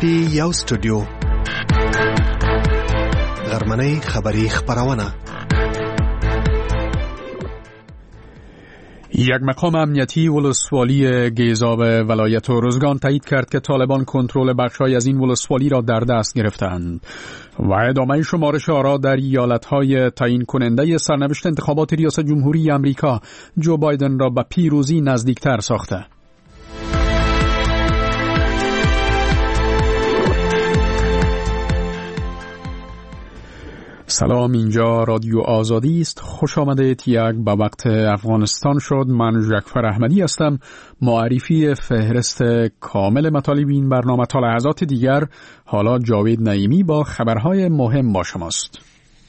کې یو سټوډیو غرمنۍ خبری خبرونه. یک مقام امنیتی ولسوالی گیزاب ولایت ارزگان تایید کرد که طالبان کنترل بخش‌های از این ولسوالی را در دست گرفتند و ادامه شمارش آرا در ایالت‌های تعیین کننده سرنوشت انتخابات ریاست جمهوری آمریکا جو بایدن را به پیروزی نزدیکتر ساخته. سلام، اینجا رادیو آزادی است. خوش آمدید. یک به وقت افغانستان شد. من جعفر احمدی هستم. معرفی فهرست کامل مطالب این برنامه تا لحظات دیگر. حالا جاوید نعیمی با خبرهای مهم با شماست.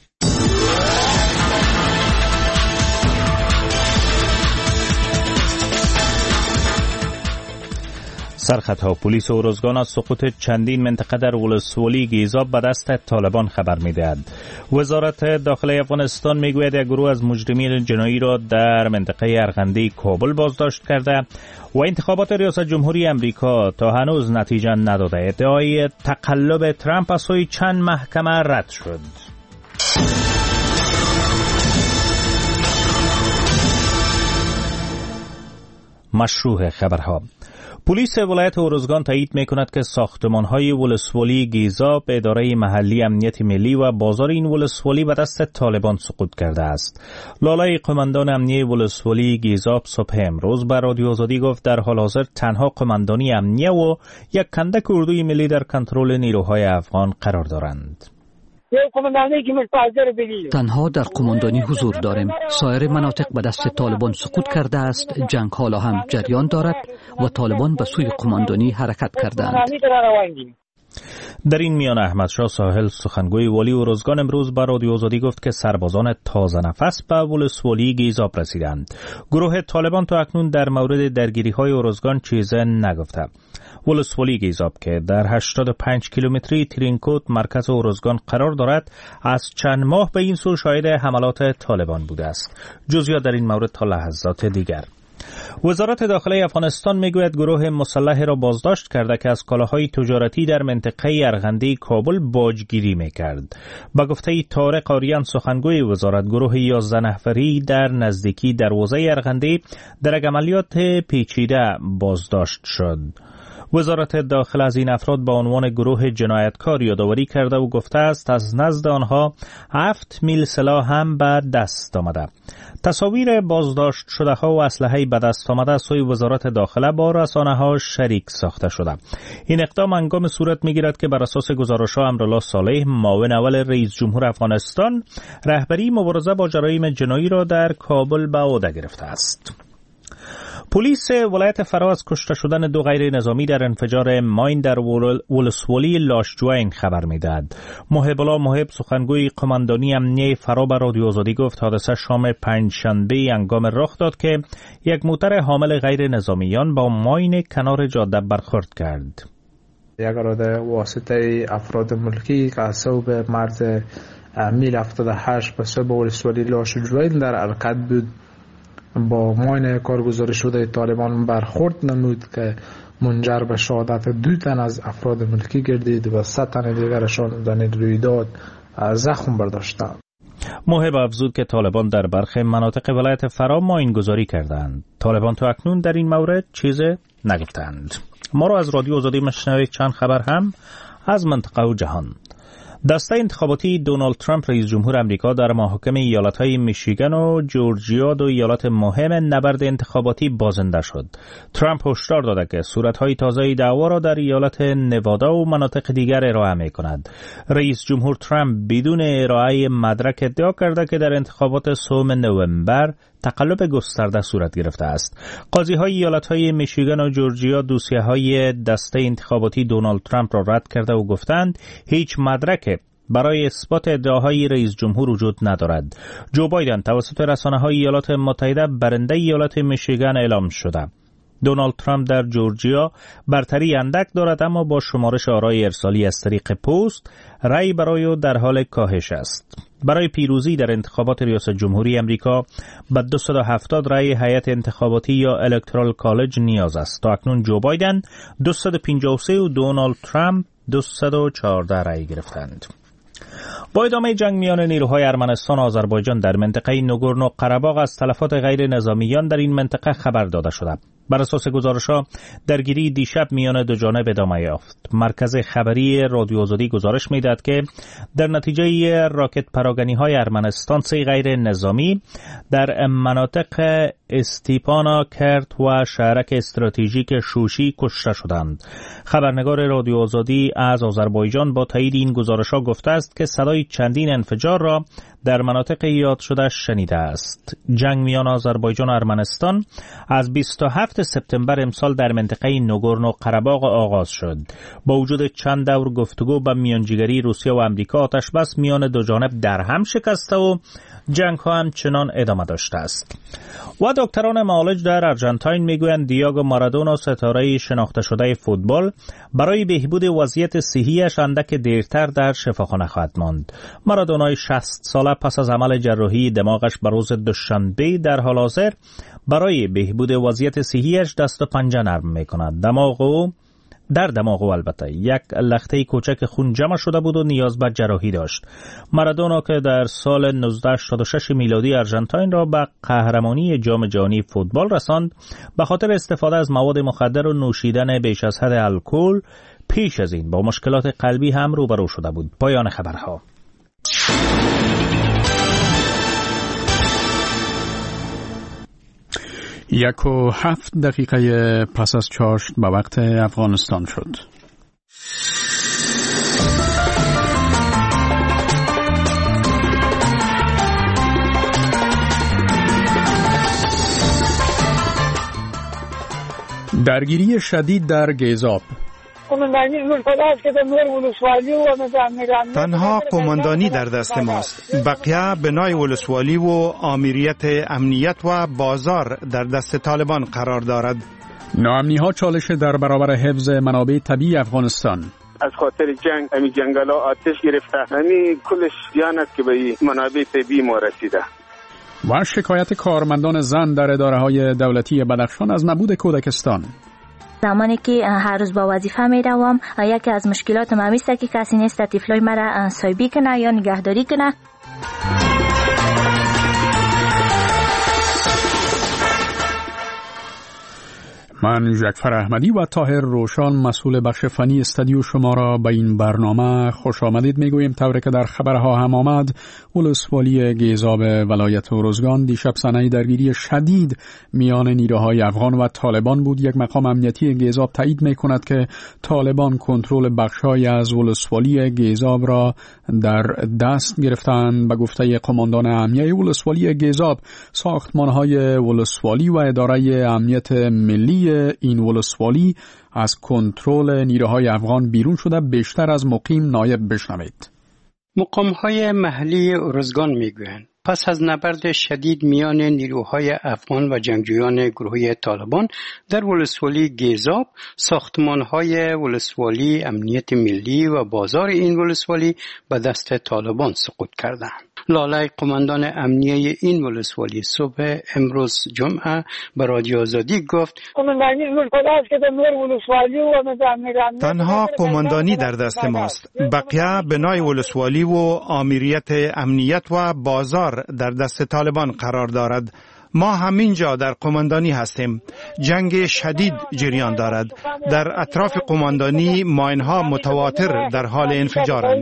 سرخطها پلیس ارزگان از سقوط چندین منطقه در ولسوالی گیزاب به دست طالبان خبر می‌دهد. وزارت داخلی افغانستان میگوید یک گروه از مجرمین جنایی را در منطقه ارغنده کابل بازداشت کرده و انتخابات ریاست جمهوری آمریکا تا هنوز نتیجه نداده. ادعای تقلب ترامپ از سوی چند محکمه رد شد. مشروع خبرها. پلیس ولایت ارزگان تایید می‌کند که ساختمان‌های ولسوالی گیزاب، اداره محلی امنیت ملی و بازار این ولسوالی به دست طالبان سقوط کرده است. لالای قماندان امنیه ولسوالی گیزاب صبح امروز به رادیو آزادی گفت در حال حاضر تنها قماندانی امنیه و یک کندک اردوی ملی در کنترل نیروهای افغان قرار دارند. تنها در قماندانی حضور داریم. سایر مناطق به دست طالبان سقوط کرده است. جنگ حالا هم جریان دارد و طالبان به سوی قماندانی حرکت کردند. در این میان احمدشاه ساحل سخنگوی والی ارزگان امروز به رادیو آزادی گفت که سربازان تازه نفس به ولسوالی گیزاب رسیدند. گروه طالبان تا اکنون در مورد درگیری‌های ارزگان چیزی نگفته. ولسوالی گیزاب که در 85 کیلومتری ترینکوت مرکز ارزگان قرار دارد از چند ماه به این سو شاهد حملات طالبان بوده است. جزئیات در این مورد تا لحظات دیگر. وزارت داخلی افغانستان میگوید گروه مسلح را بازداشت کرده که از کالاهای تجارتی در منطقه ارغنده کابل باجگیری میکرد. به گفته طارق آریان سخنگوی وزارت، گروه 11 نفری در نزدیکی دروازه ارغنده در عملیات پیچیده بازداشت شد. وزارت داخل از این افراد با عنوان گروه جنایتکار یادآوری کرده و گفته است از نزد آنها 7 میل سلاح هم به دست آمده. تصاویر بازداشت شده ها و اسلحه به دست آمده از سوی وزارت داخله با رسانه ها شریک ساخته شده. این اقدام هنگام صورت میگیرد که بر اساس گزارش ها امرالله صالح، معاون اول رئیس جمهور افغانستان، رهبری مبارزه با جرایم جنایی را در کابل به عهده گرفته است. پلیس ولایت فرا از کشته شدن 2 غیر نظامی در انفجار ماین در ولسوالی لاشجوین خبر میدهد. محب الله محب سخنگوی قماندانی امنیه فرا به رادیو آزادی گفت حادثه شام پنجشنبه هنگام رخ داد که یک موتر حامل غیر نظامیان با ماین کنار جاده برخورد کرد. یک اراده واسطه افراد ملکی که از صوب مرز میل 78 به صوب ولسوالی لاشجوین در حرکت بود با ماین کارگزاری شده طالبان برخورد نمود که منجر به شهادت 2 تن از افراد ملکی گردید و 100 تن دیگرشان در این رویداد زخم برداشتند. محب افزود که طالبان در برخی مناطق ولایت فرا ماین گذاری کردند. طالبان تا اکنون در این مورد چیزی نگفتند. ما را از رادیو آزادی مشنوید چند خبر هم از منطقه و جهان. دسته انتخاباتی دونالد ترامپ رئیس جمهور آمریکا در محاکم ایالت‌های میشیگان و جورجیا، 2 ایالت مهم نبرد انتخاباتی، بازنده شد. ترامپ هشدار داده که صورت‌های تازه دعوا را در ایالت نوادا و مناطق دیگر ارائه می‌کند. رئیس جمهور ترامپ بدون ارائه مدرک ادعا کرده که در انتخابات 3 نوامبر تقلب گسترده صورت گرفته است. قاضی‌های ایالت‌های میشیگان و جورجیا دوسیه‌های دسته انتخاباتی دونالد ترامپ را رد کرده و گفتند هیچ مدرک برای اثبات ادعاهای رئیس جمهور وجود ندارد. جو بایدن توسط رسانه‌های ایالات متحده برنده ایالت میشیگان اعلام شده. دونالد ترامپ در جورجیا برتری اندک دارد، اما با شمارش آرای ارسالی از طریق پست رأی برای او در حال کاهش است. برای پیروزی در انتخابات ریاست جمهوری آمریکا به 270 رأی هیئت انتخاباتی یا الکترال کالج نیاز است. تا اکنون جو بایدن 253 و دونالد ترامپ 214 رای گرفتند. با ادامه جنگ میان نیروهای ارمنستان و آذربایجان در منطقه نگورنو قره‌باغ از تلفات غیر نظامیان در این منطقه خبر داده شده. بر اساس گزارش‌ها درگیری دیشب میان دو جانب ادامه یافت. مرکز خبری رادیو آزادی گزارش می‌دهد که در نتیجه راکت پراگنی‌های ارمنستان 3 غیر نظامی در مناطق استیپانا، کرت و شهرک استراتژیک شوشی کشته شدند. خبرنگار رادیو آزادی از آذربایجان با تایید این گزارش‌ها گفته است که صدای چندین انفجار را در مناطق یاد شده شنیده است. جنگ میان آذربایجان و ارمنستان از 27 سپتامبر امسال در منطقه نگورنو قره‌باغ آغاز شد. با وجود چند دور گفتگو با میانجیگری روسیه و آمریکا، آتش بس میان دو جانب در هم شکسته و جنگ ها همچنان ادامه داشته است. و دکتران معالج در آرژانتین میگویند دیاگو مارادونا، ستاره شناخته شده فوتبال، برای بهبود وضعیت صحیش اندک دیرتر در شفاخانه خواهد ماند. مارادونای 60 ساله پس از عمل جراحی دماغش بر روز دوشنبه در حال حاضر برای بهبود وضعیت صحیش دست و پنجه نرم میکند. در دماغ البته یک لخته کوچک خون جمع شده بود و نیاز به جراحی داشت. مارادونا که در سال 1986 میلادی آرژانتین را به قهرمانی جام جهانی فوتبال رساند، به خاطر استفاده از مواد مخدر و نوشیدن بیش از حد الکل پیش از این با مشکلات قلبی هم روبرو شده بود. پایان خبرها. 1:07 پس از چاشت به وقت افغانستان شد. درگیری شدید در گیزاب. تنها قماندانی در دست ماست. بقیه بنای ولسوالی و آمریت امنیت و بازار در دست طالبان قرار دارد. ناامنی ها چالش در برابر حفظ منابع طبیعی افغانستان. از خاطر جنگ امی جنگل ها آتش گرفته، امی کلش زیان است که به منابع طبیعی ما رسیده. و شکایت کارمندان زن در اداره های دولتی بدخشان از نبود کودکستان. زمانی که هر روز با وظیفه می روم، یکی از مشکلات ما است که کسی نیست طفلای مرا سایبی کنه یا نگهداری کنه. من جعفر احمدی و طاهر روشان، مسئول بخش فنی استودیو شما را به این برنامه خوش آمدید میگوییم. طوری که در خبرها هم آمد، ولسوالی گیزاب ولایت اروزگان دیشب صحنه درگیری شدید میان نیروهای افغان و طالبان بود. یک مقام امنیتی گیزاب تایید میکند که طالبان کنترل بخشای از ولسوالی گیزاب را در دست گرفتند. به گفته قماندان امنیه ولسوالی گیزاب، ساختمانهای ولسوالی و اداره امنیت ملی این ولسوالی از کنترل نیروهای افغان بیرون شده. بیشتر از مقیم نایب بشنوید. مقام‌های محلی ارزگان میگویند پس از نبرد شدید میان نیروهای افغان و جنگجویان گروه طالبان در ولسوالی گیزاب، ساختمان‌های ولسوالی، امنیت ملی و بازار این ولسوالی به دست طالبان سقوط کردند. لاله، قماندان امنیه این ولسوالی، صبح امروز جمعه به رادیو آزادی گفت تنها قماندانی در دست ماست. بقیه بنای ولسوالی و آمریت امنیت و بازار در دست طالبان قرار دارد. ما همینجا در قماندانی هستیم. جنگ شدید جریان دارد. در اطراف قماندانی ماینها متواتر در حال انفجارند.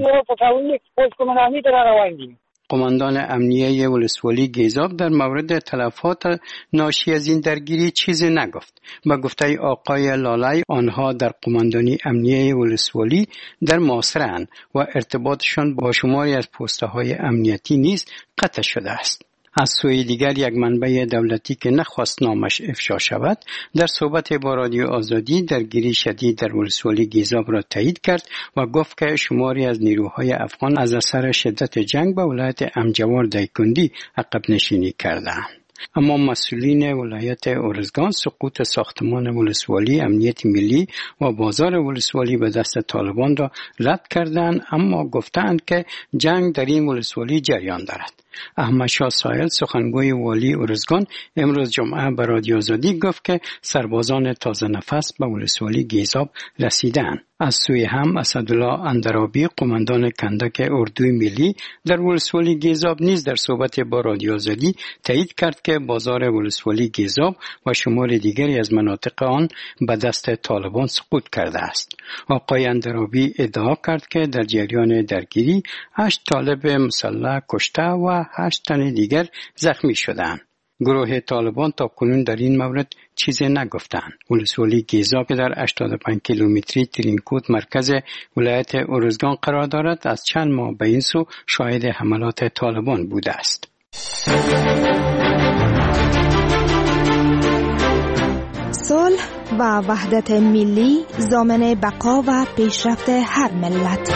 قماندان امنیه ولسوالی گیزاب در مورد تلفات ناشی از این درگیری چیزی نگفت. با گفته آقای لاله، آنها در قماندانی امنیه ولسوالی در محاصره‌اند و ارتباطشان با شماری از پست‌های امنیتی نیز قطع شده است. از سوی دیگر یک منبع دولتی که نخواست نامش افشا شود، در صحبت با رادیو آزادی درگیری شدید در ولسوالی گیزاب را تایید کرد و گفت که شماری از نیروهای افغان از اثر شدت جنگ به ولایت امجوار دایکندی عقب نشینی کردند. اما مسئولین ولایت ارزگان سقوط ساختمان ولسوالی، امنیت ملی و بازار ولسوالی به دست طالبان را رد کردند، اما گفتند که جنگ در این ولسوالی جریان دارد. احمد شاه ساحل سخنگوی والی ارزگان امروز جمعه به رادیو آزادی گفت که سربازان تازه نفس به ولسوالی گیزاب رسیدند. از سوی هم اسدالله اندرابی قماندان کندک اردوی ملی در ولسوالی گیزاب نیز در صحبت با رادیو آزادی تایید کرد که بازار ولسوالی گیزاب و شمار دیگری از مناطق آن به دست طالبان سقوط کرده است. آقای اندرابی ادعا کرد که در جریان درگیری 8 طالب مسلح کشته و 8 تن دیگر زخمی شدند. گروه طالبان تا کنون در این مورد چیزی نگفتند. ولسوالی گیزاب که در 85 کیلومتری ترینکوت مرکز ولایت ارزگان قرار دارد از چند ماه به این سو شاهد حملات طالبان بوده است. صلح و وحدت ملی ضامن بقا و پیشرفت هر ملت.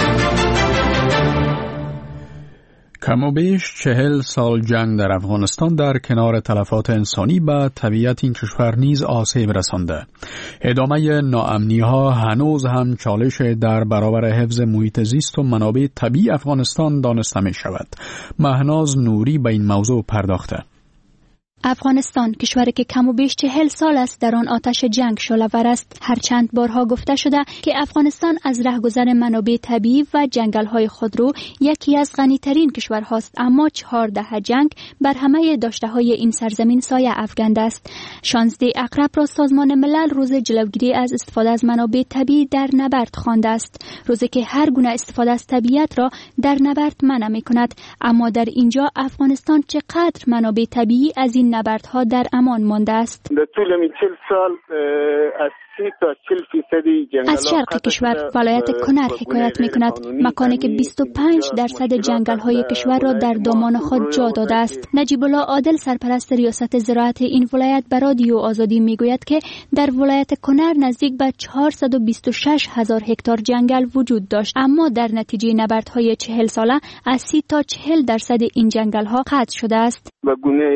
کم و بیش 40 سال جنگ در افغانستان در کنار تلفات انسانی به طبیعت این کشور نیز آسیب رسانده. ادامه ناامنی‌ها هنوز هم چالش در برابر حفظ محیط زیست و منابع طبیعی افغانستان دانسته می شود. مهناز نوری به این موضوع پرداخته. افغانستان کشوری که کم و بیش 40 سال است در آن آتش جنگ شعله‌ور است. هر چند بارها گفته شده که افغانستان از رهگذر منابع طبیعی و جنگل‌های خودرو یکی از غنی‌ترین کشورهاست، اما 4 دهه جنگ بر همه داشته‌های این سرزمین سایه افکنده است. 16 اکتبر را سازمان ملل روز جلوگیری از استفاده از منابع طبیعی در نبرد خوانده است، روزی که هر گونه استفاده از طبیعت را در نبرد منع می‌کند. اما در اینجا افغانستان چقدر منابع طبیعی از این نبردها در امان مانده است. در طول 40 سال از 30 تا 40% جنگل از شرق کشور ولایت کنر حکایت می‌کند، مکانی که 25% جنگل‌های کشور را در دامان خود جا داده است. نجیب الله عادل سرپرست ریاست زراعت این ولایت به رادیو آزادی میگوید که در ولایت کنر نزدیک به 426,000 هکتار جنگل وجود داشت، اما در نتیجه نبردهای 40 ساله از 30 تا 40% این جنگل‌ها قطع شده است. و گونه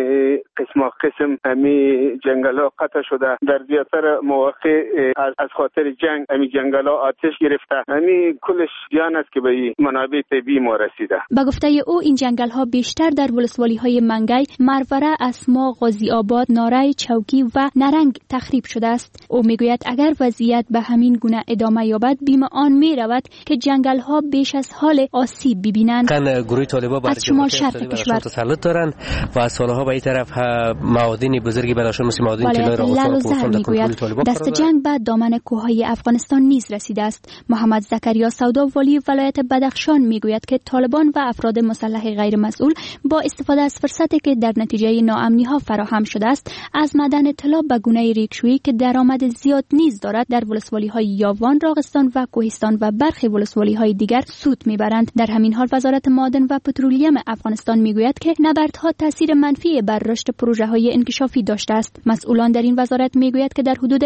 قسم همی جنگل‌ها قطع شده. در زیاتر مواقع از خاطر جنگ همی جنگل‌ها آتش گرفته. همی کلش زیان است که به منابع طبیعی ما رسیده. به گفته او این جنگل‌ها بیشتر در ولسوالی‌های منگی، مروره، اسما، غازی آباد، ناره، چوکی و نرنگ تخریب شده است. او میگوید اگر وضعیت به همین گونه ادامه یابد بیم آن میرود که جنگل‌ها بیش از حال آسیب ببینند. گروه طالبان بر شمال شرق کشور تسلط دارند و از سالها به این طرف معادن بزرگی براشون مثل معادن طلا را گرفتن در کنترل طالبان. دست جنگ به دامن کوههای افغانستان نیز رسیده است. محمد زکریا سودا والی ولایت بدخشان میگوید که طالبان و افراد مسلح غیر مسئول با استفاده از فرصتی که در نتیجه ناامنی‌ها فراهم شده است از معدن طلا به گونه ریکشویی که درآمد زیاد نیز دارد در ولسوالی‌های یاوان، راغستان و کوهستان و برخی ولسوالی‌های دیگر سود میبرند. در همین حال وزارت معادن و پترولیم افغانستان میگوید که نبردها تاثیر منفی بر رشد پروژه‌های انکشافی داشته است. مسئولان در این وزارت میگوید که در حدود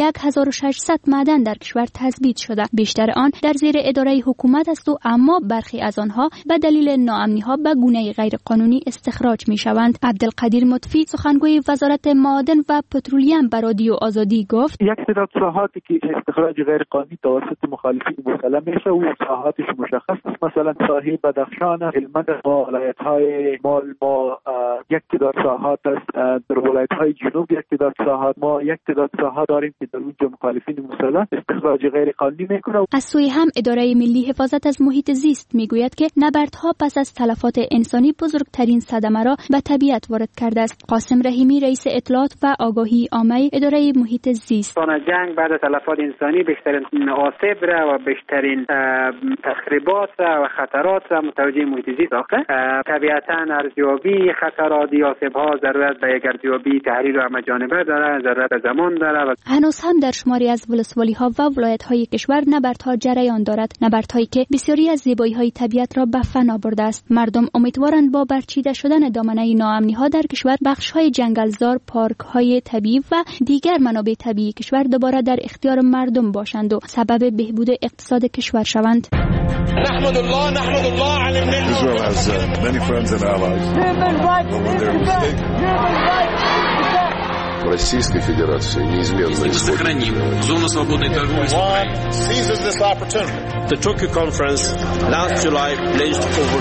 1600 معدن در کشور تثبیت شده. بیشتر آن در زیر اداره حکومت است و اما برخی از آنها به دلیل ناامنی‌ها به گونه غیر قانونی استخراج می‌شوند. عبدالقدیر مطفی سخنگوی وزارت معادن و پترولیم به رادیو آزادی گفت: یک تعداد ساحاتی که استخراج غیر قانونی توسط مخالفین مسلح میشه و ساحاتش مشخص است، مثلا ساحل بدخشان، هلمند با ولایت‌های مال ما یک تعداد ساحات است، در ولایت‌های جنوب یک تعداد ساحات، ما یک تعداد ساحات داریم که در اونجا مخالفین مسلح استخراج غیر قانونی میکنه. از سوی هم اداره ملی حفاظت از محیط زیست میگوید که نبردها پس از تلفات انسانی بزرگترین صدمه را به طبیعت وارد کرده است. قاسم رحیمی رئیس اطلاعات و آگاهی عامه اداره محیط زیست: جنگ بعد از تلفات انسانی بیشترین آسیب را و بیشترین تخریبات را و خطرات را متوجه محیط زیست ساخته. طبیعتاً ارزیابی خطرات یا آسیب‌ها ضرورت به یک ارزیابی تحلیل و همه‌جانبه دارد، ضرورت زمان دارد. هنوز هم در شماری از ولسوالی‌ها و ولایت‌های کشور نبردها جریان دارد، نبردهایی که بسیاری از زیبایی‌های طبیعت را به فنا برده است. مردم امیدوارند با برچیده شدن دامنه ناامنی‌ها در کشور بخش‌های جنگلزار، پارک‌های طبیعی و دیگر منابع طبیعی کشور دوباره در اختیار مردم باشند و سبب بهبود اقتصاد کشور شوند. نحمد الله على Israel has many friends and allies. в Российской Федерации неизменно исходит. Зону свободной торговли с Украиной. The Tokyo conference last July pledged over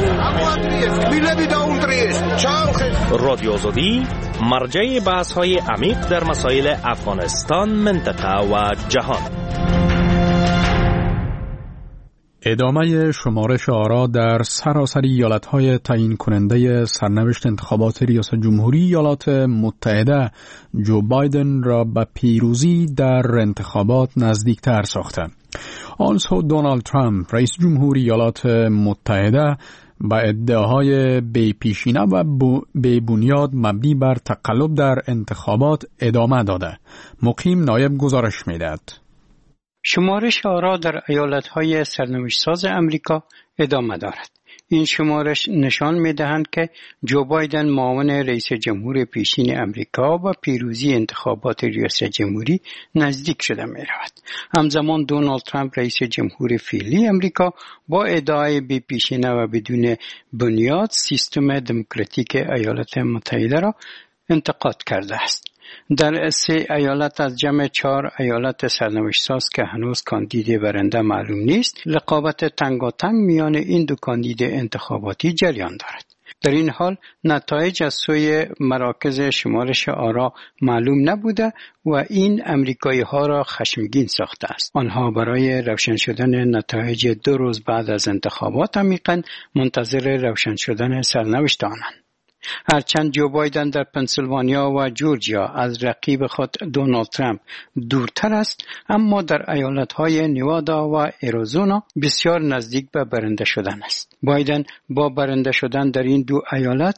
16. رادیو آزادی مرجع بحث‌های عمیق در مسائل افغانستان، منطقه و جهان. ادامه شمارش آرا در سراسر ایالت‌های تعیین کننده سرنوشت انتخابات ریاست جمهوری ایالات متحده جو بایدن را به پیروزی در انتخابات نزدیکتر ساخته. آن سو دونالد ترامپ رئیس جمهوری ایالات متحده با ادعاهای بی‌پیشینه و بی‌بنیاد مبنی بر تقلب در انتخابات ادامه داده. مقیم نایب گزارش می‌دهد. شمارش آرا در ایالت‌های سرنوشت‌ساز امریکا ادامه دارد. این شمارش نشان می‌دهند که جو بایدن معاون رئیس جمهور پیشین امریکا و پیروزی انتخابات ریاست جمهوری نزدیک شده می‌رود. همزمان دونالد ترامپ رئیس جمهور فعلی امریکا با ادعای بی‌پیشینه و بدون بنیاد سیستم دموکراتیک ایالات متحده را انتقاد کرده است. در 3 ایالت از جمع 4 ایالت سرنوشت‌ساز که هنوز کاندید برنده معلوم نیست، رقابت تنگاتنگ میان این دو کاندید انتخاباتی جریان دارد. در این حال نتایج از سوی مراکز شمارش آرا معلوم نبوده و این امریکایی ها را خشمگین ساخته است. آنها برای روشن شدن نتایج 2 روز بعد از انتخابات عمیقاً منتظر روشن شدن سرنوشت آنند. هرچند جو بایدن در پنسیلوانیا و جورجیا از رقیب خود دونالد ترامپ دورتر است، اما در ایالت‌های نیوادا و اریزونا بسیار نزدیک به برنده شدن است. بایدن با برنده شدن در این 2 ایالت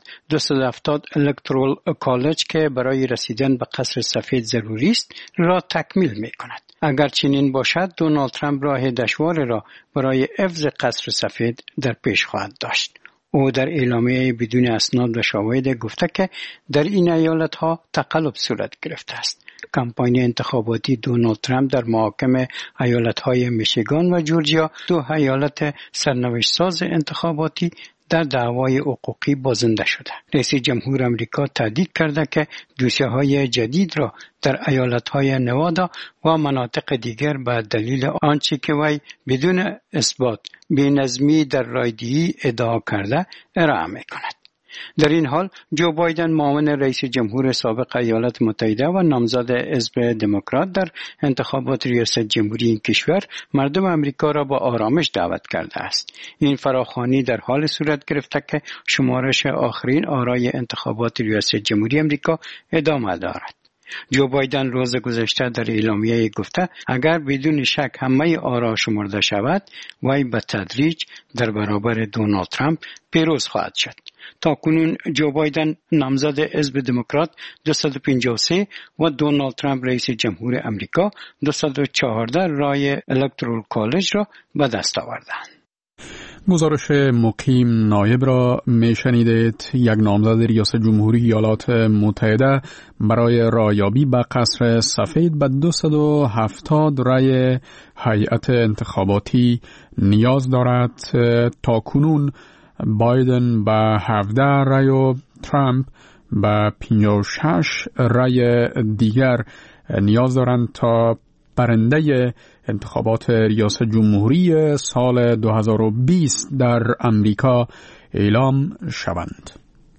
270 الکترال کالج که برای رسیدن به قصر سفید ضروری است را تکمیل می‌کند. اگر چنین باشد دونالد ترامپ راه دشوار را برای حفظ قصر سفید در پیش خواهد داشت. او در اعلامیه بدون اسناد و شواهد گفته که در این ایالت‌ها تقلب صورت گرفته است. کمپاین انتخاباتی دونالد ترامپ در محاکم ایالت‌های میشیگان و جورجیا 2 ایالت سرنوشت‌ساز انتخاباتی در دعوای حقوقی بازنده شده. رئیس جمهور آمریکا تهدید کرده که دوسیه‌های جدید را در ایالت‌های نوادا و مناطق دیگر به دلیل آنچه که وی بدون اثبات بی‌نظمی در رایدهی ادعا کرده ارائه می‌کند. در این حال جو بایدن معاون رئیس جمهور سابق ایالات متحده و نامزد حزب دموکرات در انتخابات ریاست جمهوری این کشور مردم امریکا را با آرامش دعوت کرده است. این فراخوانی در حال صورت گرفته که شمارش آخرین آرای انتخابات ریاست جمهوری امریکا ادامه دارد. جو بایدن روز گذشته در اعلامیه گفته اگر بدون شک همه آرا شمرده شود وی به تدریج در برابر دونالد ترامپ پیروز خواهد شد. تاکنون جو بایدن نامزد حزب دموکرات 253 و دونالد ترامپ رئیس جمهور امریکا 214 رای الکترال کالج را به دست آوردند. گزارش مقیم نایب را میشنیدید. یک نامزد ریاست جمهوری ایالات متحده برای رایابی به قصر سفید به 270 رای هیئت انتخاباتی نیاز دارد. تا کنون بایدن به 17 رای و ترامپ به 56 رای دیگر نیاز دارند تا برنده انتخابات ریاست جمهوری سال 2020 در امریکا اعلام شوند.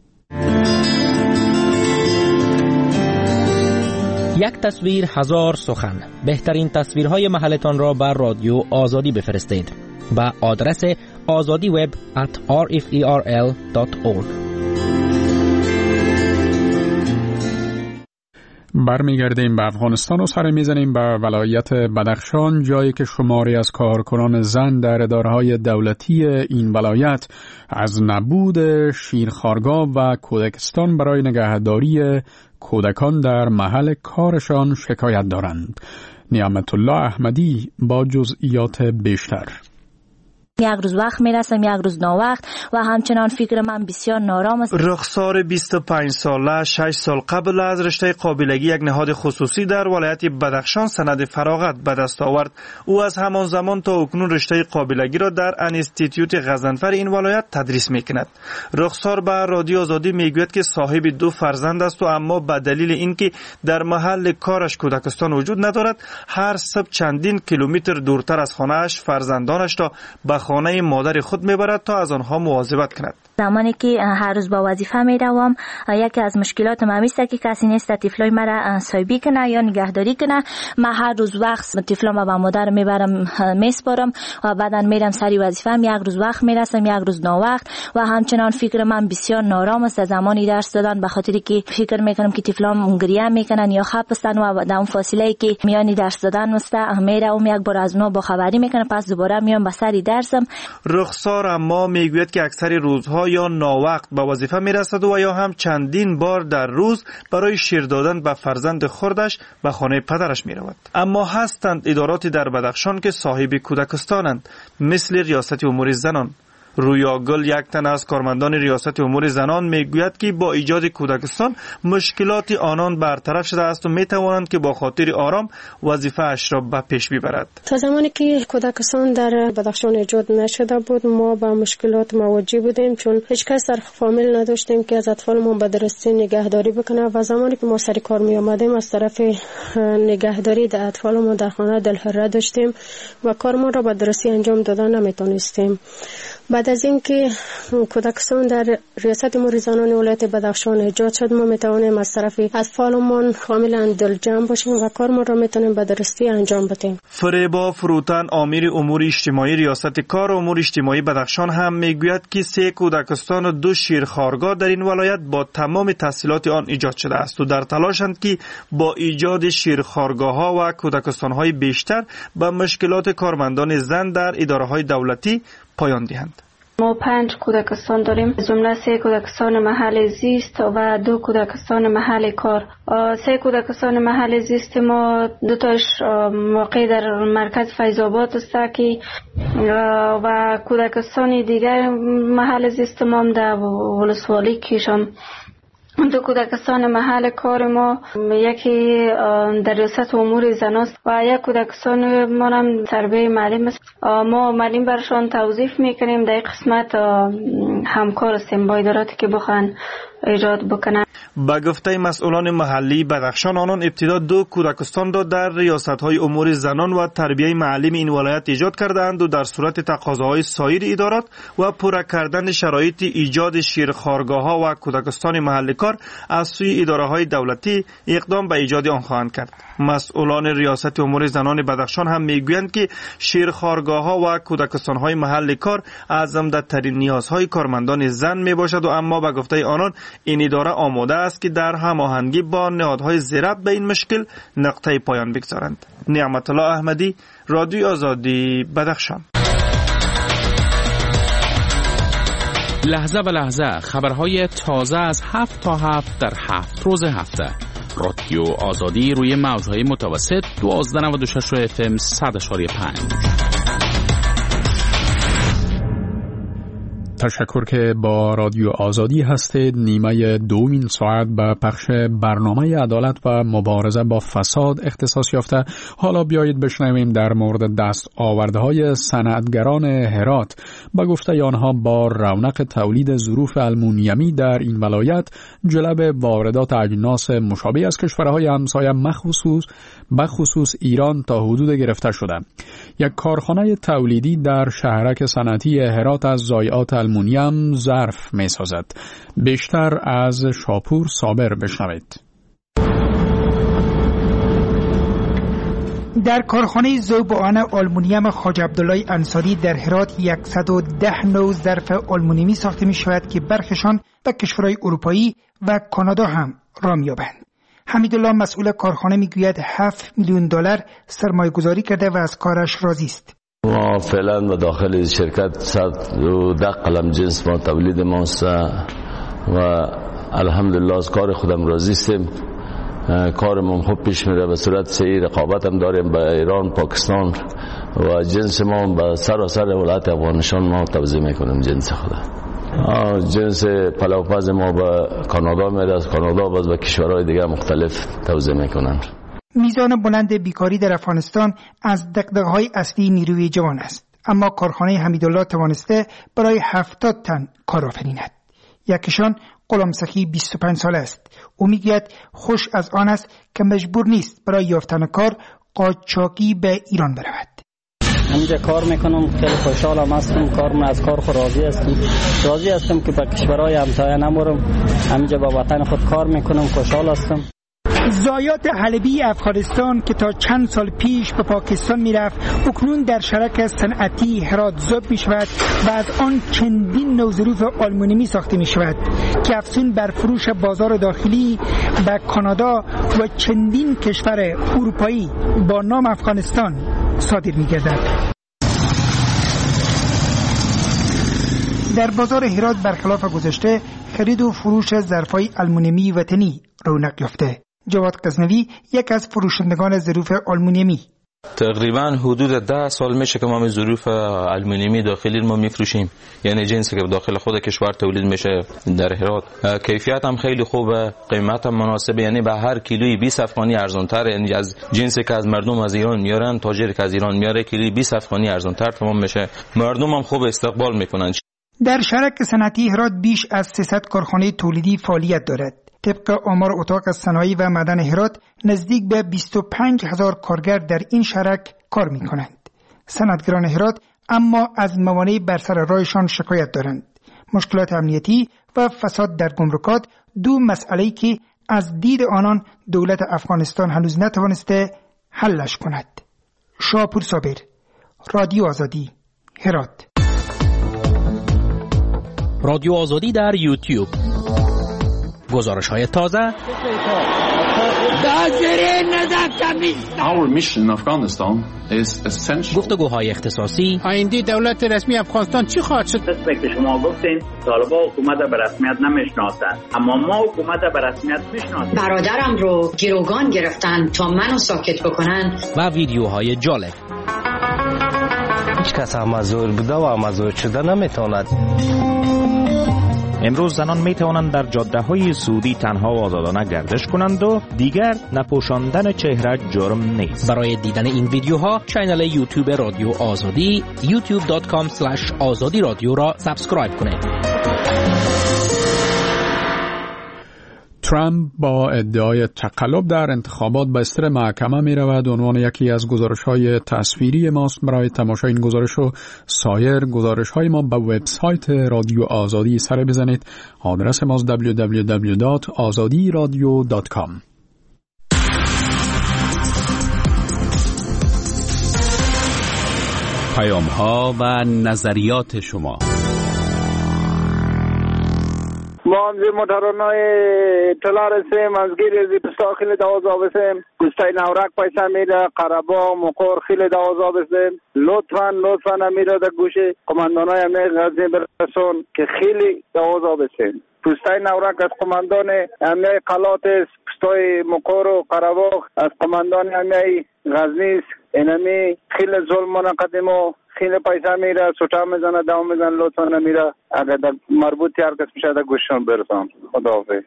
یک تصویر هزار سخن. بهترین تصویرهای محلتان را بر رادیو آزادی بفرستید به آدرس azadiweb@rferl.org. برمیگردیم به افغانستان و سر میزنیم به ولایت بدخشان، جایی که شماری از کارکنان زن در اداره‌های دولتی این ولایت از نبود شیرخوارگاه و کودکستان برای نگهداری کودکان در محل کارشان شکایت دارند. نعمت الله احمدی با جزئیات بیشتر. یک روز وقت میرسم، یک روز ناوقت و همچنان فکر من بسیار نارام است. رخسار 25 ساله 6 سال قبل از رشته قابلگی یک نهاد خصوصی در ولایت بدخشان سند فراغت به دست آورد. او از همان زمان تا اکنون رشته قابلگی را در انستیتیوت غضنفر این ولایت تدریس میکند. رخسار به رادیو آزادی میگوید که صاحب 2 فرزند است و اما به دلیل اینکه در محل کارش کودکستان وجود ندارد، هر صبح چندین کیلومتر دورتر از خانه‌اش فرزندانش را به خانه مادر خود میبرد تا از آنها مواظبت کند. زمانی که هر روز با وظیفه میروم، یکی از مشکلات من است که کسی نیست طفلای مرا سایبی کنه یا نگهداری کنه. من هر روز وقت طفلام با مادر میبرم میسپارم و بعدا میرم سری وظیفه‌ام. یک روز وقت میرسم، یک روز ناوقت و همچنان فکر من بسیار نارام است. زمانی درس دادن به خاطر که فکر میکنم که طفلام گریه میکنن یا خپستن و در اون فاصله که میانی درس دادن است میرم یک بار از نو با خبری میکنم، پس دوباره میام به سری درسم. رخسار اما میگوید که اکثر روزها یا ناوقت به وظیفه میرسد و یا هم چندین بار در روز برای شیر دادن به فرزند خردش به خانه پدرش میرود. اما هستند اداراتی در بدخشان که صاحب کودکستانند، مثل ریاست امور زنان. رویا گل، یک تن از کارمندان ریاست امور زنان، میگوید که با ایجاد کودکستان مشکلات آنان برطرف شده است و میتوانند که با خاطر آرام وظیفه اش را به پیش ببرد. تا زمانی که کودکستان در بدخشان ایجاد نشده بود، ما با مشکلات مواجه بودیم، چون هیچ کس در فامیل نداشتیم که از اطفالمون به درستی نگهداری بکنه و زمانی که ما سر کار می آمدیم از طرف نگهداری در اطفالمون در خانه دلهره داشتیم و کارمون را به درستی انجام دادن نمیتونستیم. بعد از اینکه کودکستان در ریاست امور زنان ولایت بدخشان ایجاد شد، ما میتوانیم از طرف اطفالمون کاملا دلجمع باشیم و کارمون را میتونیم به درستی انجام بدیم. فریبا فروتن، امیر امور اجتماعی ریاست کار امور اجتماعی بدخشان، هم میگوید که 3 کودکستان و 2 شیرخوارگاه در این ولایت با تمام تحصیلات آن ایجاد شده است و در تلاشند که با ایجاد شیرخوارگاه ها و کودکستان های بیشتر به مشکلات کارمندان زن در اداره های دولتی پایان دهند. ما 5 کودکستان داریم، جمله 3 کودکستان محل زیست و 2 کودکستان محل کار. 3 کودکستان محل زیست ما 2 تاش واقع در مرکز فیض‌آباد است که و کودکستان دیگر محل زیست ما هم در ولسوالی کیشم. 2 کودکستان محل کار ما یکی در ریاست امور زن است و یک کودکستان ما هم تربیه معلم است. ما معلم برشان توظیف میکنیم، در قسمت همکار هستیم با اداراتی که بخوان ایجاد بکنن. با گفته مسئولان محلی بدخشان، آنان ابتدا 2 کودکستان را در ریاست‌های امور زنان و تربیه معلم این ولایت ایجاد کردند و در صورت تقاضاهای سایر ادارات و پورا کردن شرایط ایجاد شیرخوارگاه‌ها و کودکستان محل کار از سوی اداره‌های دولتی اقدام به ایجاد آن خواهند کرد. مسئولان ریاست امور زنان بدخشان هم میگویند که شیرخوارگاه‌ها و کودکستان‌های محل کار از عمده‌ترین نیازهای کارمندان زن میباشد و اما به گفته آنان این اداره آماده است که در هماهنگی با نهادهای ضرب به این مشکل نقطه پایان بگذارند. نعمت الله احمدی، رادیو آزادی، بدخشان. لحظه به لحظه خبرهای تازه از 7 تا 7 در 7 روز هفته. رادیو آزادی روی موجهای متوسط 1296 FM 100.5. تشکر که با رادیو آزادی هستید. نیمه دومین ساعت به پخش برنامه عدالت و مبارزه با فساد اختصاص یافته. حالا بیایید بشنویم در مورد دست آوردهای صنعتگران هرات. با گفته آنها با رونق تولید ظروف آلومینیمی در این ولایت جلب واردات اجناس مشابه از کشورهای همسایه بخصوص ایران تا حدود گرفته شده. یک کارخانه تولیدی در شهرک صنعتی هرات از ضایعات آلومینیم ظرف می سازد. بیشتر از شاپور صابر بشنوید. در کارخانه ذوبان آلومینیم خواجه عبدالله انصاری در هرات 110 نوع ظرف آلومینیمی ساخته می شود که برخشان به کشورهای اروپایی و کانادا هم راه یابند. حمیدالله مسئول کارخانه میگوید 7 میلیون دلار سرمایه گذاری کرده و از کارش راضی است. ما فعلا و داخل شرکت 110 قلم جنس ما تولید ماست و الحمدلله از کار خودم راضی هستم کارمون خوب پیش میره. به صورت صحیح رقابت هم داریم با ایران، پاکستان و جنس ما به سراسر ولایت افغانستان ما توزیع میکنیم. جنس خدا جنس پلوپز ما به کانادا میره، از کانادا باز به کشورهای دیگه مختلف توزیع میکنن. میزان بلند بیکاری در افغانستان از دغدغه‌های اصلی نیروی جوان است، اما کارخانه حمیدالله توانسته برای 70 تن کار آفریند. یکیشان غلام سخی 25 ساله است. او میگوید خوش از آن است که مجبور نیست برای یافتن کار قاچاقی به ایران برود. همینجا کار میکنم، خیلی خوشحالم هستم. کارم از کار خود راضی هستم که به کشورهای همسایه نمورم. همینجا با وطن خود کار میکنم، خوشحال هستم. زایات حلبی افغانستان که تا چند سال پیش به پاکستان میرفت، اکنون در شرک صنعتی هرات ذوب می شود و از آن چندین نوع ظروف آلومینیومی ساخته می شود که افزون بر فروش بازار داخلی به کانادا و چندین کشور اروپایی با نام افغانستان صادر می گردد. در بازار هرات برخلاف گذشته خرید و فروش ظرفای آلومینیومی وطنی رونق یافته. جواد غزنوی یک از فروشندگان ظروف آلومینیومی: تقریبا حدود 10 سال میشه که ما ظروف آلومینیومی داخلی ما میفروشیم، یعنی جنسی که داخل خود کشور تولید میشه در هرات. کیفیت هم خیلی خوبه، قیمت هم مناسبه، یعنی به هر کیلویی 20 افغانی ارزان تر، یعنی از جنسی که از مردم از ایران میارن، تاجری که از ایران میاره کیلویی 20 افغانی ارزان تر تمام میشه. مردم هم خوب استقبال میکنن. در شرک صنعتی هرات بیش از 300 کارخانه تولیدی فعالیت دارد. طبق آمار اتاق صنایع و معدن هرات نزدیک به 25,000 کارگر در این شرک کار می کنند. صنعتگران هرات اما از موانع بر سر راهشان شکایت دارند. مشکلات امنیتی و فساد در گمرکات، دو مسئله‌ای که از دید آنان دولت افغانستان هنوز نتوانسته حلش کند. شاپور صابر، رادیو آزادی، هرات. رادیو آزادی در یوتیوب. گزارش‌های تازه، گفتگوهای اختصاصی، آینده دولت رسمی افغانستان چی خواهد شد؟ که شما گفتین طالبان حکومت به رسمیت نمیشناسند، اما ما حکومت به رسمیت میشناسیم. برادرم رو گروگان گرفتن تا منو ساکت بکنن. و ویدیوهای جالب. هیچ کس امازور بوده و امازور شده نمیتواند. امروز زنان می توانند در جاده‌های سعودی تنها و آزادانه گردش کنند و دیگر نپوشاندن چهره جرم نیست. برای دیدن این ویدیوها کانال یوتیوب رادیو آزادی youtube.com/azadi رادیو را سابسکرایب کنید. ترامپ با ادعای تقلب در انتخابات به استر محکمه می رود. عنوان یکی از گزارش‌های تصویری ماست. برای تماشای این گزارش و سایر گزارش‌های ما به وبسایت رادیو آزادی سر بزنید. آدرس ماست www.azadiradio.com. پیام‌ها و نظریات شما. ما هم زی موترانای اطلاع رسیم از گیر زی پستا خیلی دوازا بسیم گستای نورک پیسا میره قربا مقور خیلی دوازا بسیم لطفا میره در گوش قماندانای همه غزنی برسون که خیلی دوازا بسیم. پستای نورک از قماندان همه قلات است، پستای مقور و قربا از قماندان همه غزنی است. اینمی خیلی ظلم منقدم و خیلی پیسا میره، سوتا میزنه، داو میزنه، لطفا نمیره. اگر در مربوطی هر کس میشه در گوششون برسان. خداحافظ.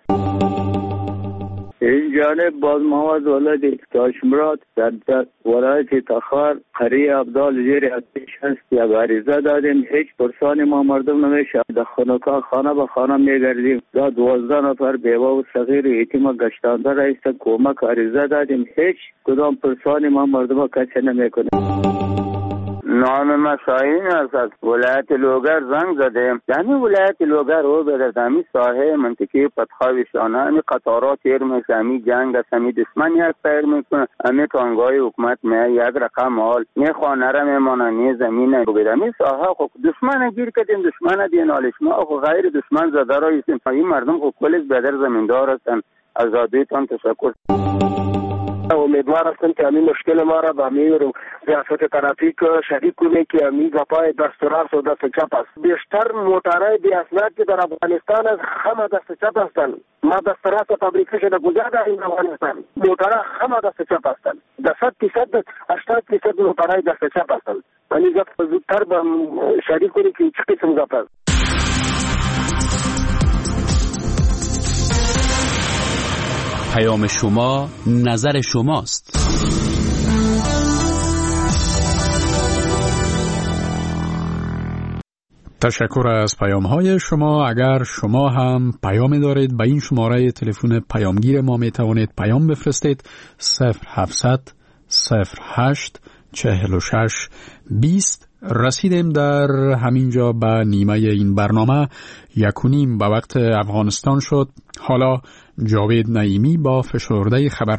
این جانب باز محمد ولدی تاشمرات در ولایت تخار قریه عبدال زیر اتش هست. یک عریضه دادیم، هیچ پرسانی ما مردم نمیشه. در خانه به خانه میگردیم. 12 نفر بیوه و صغیر یتیم گشتانده رئیس کمک عریضه دادیم، هیچ کدام پرسانی ما مردم کسی نمیکنه. نام ما شاهین است. از ولایت لوگر زنگ زدیم. یعنی ولایت لوگر رو به همی ساحه منطقه پتخاوی شانه همی قطارات تیر میشه، همی جنگ است، همی دشمنی هست تیر میکنه، همی تانگای حکومت میه یک رقم حال نی خانه را میمانه نی زمین رو بید همی ساحه خود دشمن گیر کردیم، دشمن دینالش ما خود غیر دشمن زده را ایستیم. این مردم خود کلش بدر زمیندار هستن. از آدویتان تشکر. امیدوار هستم که همین مشکل ما را با همین ریاست ترافیک شریک کنه که همین گپای دست راست و دست چپ است. بیشتر موترهای بی اسناد که در افغانستان از همه دست چپ هستند. ما دست راست فابریکه شده کجا داریم در افغانستان؟ موترها همه دست چپ هستند. 100% 80% موترهای دست چپ هستند. یعنی گپ زودتر با شریک کنه که چه قسم گپ است. پیام شما نظر شماست. تشکر از پیام‌های شما. اگر شما هم پیام دارید به این شماره تلفن پیامگیر ما می توانید پیام بفرستید 0700 08 46 20. رسیدیم در همینجا به نیمه این برنامه. 1:30 به وقت افغانستان شد. حالا جاوید نعیمی با فشرده خبر